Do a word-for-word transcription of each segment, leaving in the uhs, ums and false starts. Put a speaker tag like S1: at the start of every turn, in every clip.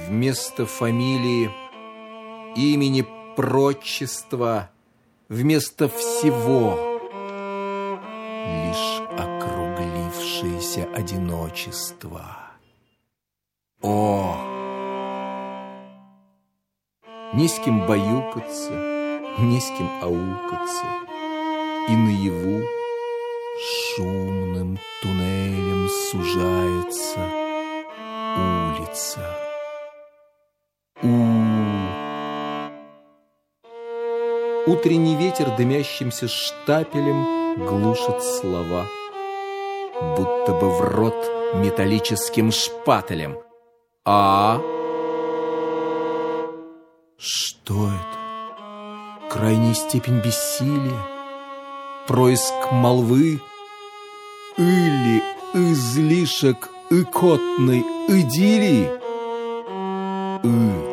S1: Вместо фамилии, имени, прочества, вместо всего лишь округлившееся одиночество. О! Не с кем баюкаться, не с кем аукаться, и наяву шумным туннелем сужается улица. У. Утренний ветер дымящимся штапелем глушит слова, будто бы в рот металлическим шпателем. А? Что это? Крайняя степень бессилия? Происк молвы? Или излишек икотной идиллии? И.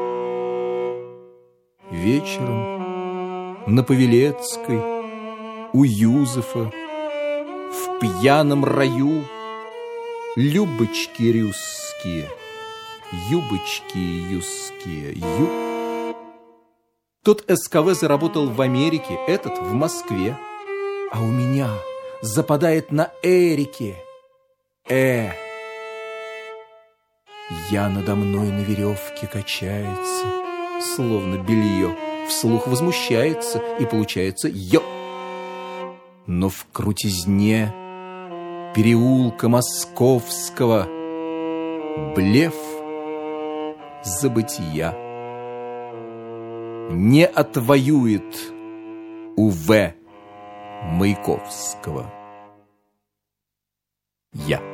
S1: Вечером на Павелецкой у Юзефа в пьяном раю любочки рюсские, юбочки юсские, ю. Тот СКВ заработал в Америке, этот в Москве, а у меня западает на Эрике. Э. Я надо мной на веревке качается, словно белье, вслух возмущается, и получается ё. Но в крутизне переулка Московского блеф забытия не отвоюет у В. Маяковского. Я.